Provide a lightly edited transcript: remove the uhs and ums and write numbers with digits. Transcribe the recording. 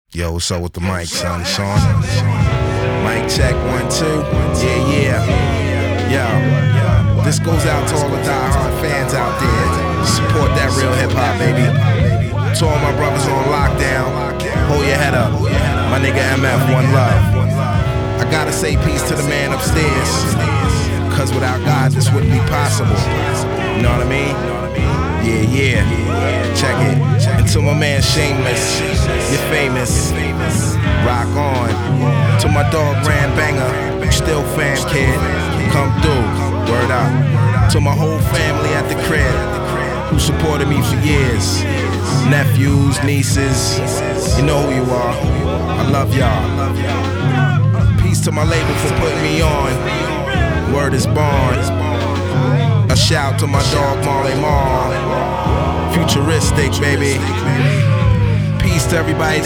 Yo, what's up with the mic, son? Sean? Mic check, 1, 2. Yeah. Yo, this goes out to all the die-hard fans out there. Support that real hip-hop, baby. To all my brothers on lockdown, hold your head up. My nigga MF, one love. I gotta say peace to the man upstairs, cause without God, this wouldn't be possible. You know what I mean? Yeah. Check it. And to my man Shameless, you're famous. Rock on. To my dog Ran Banger, you still fan, kid. Come through. Word up. To my whole family at the crib, who supported me for years. Nephews, nieces, you know who you are. I love y'all. Peace to my label for putting me on. Word is born. A shout to my dog Marley Marl. Futuristic, baby. Peace to everybody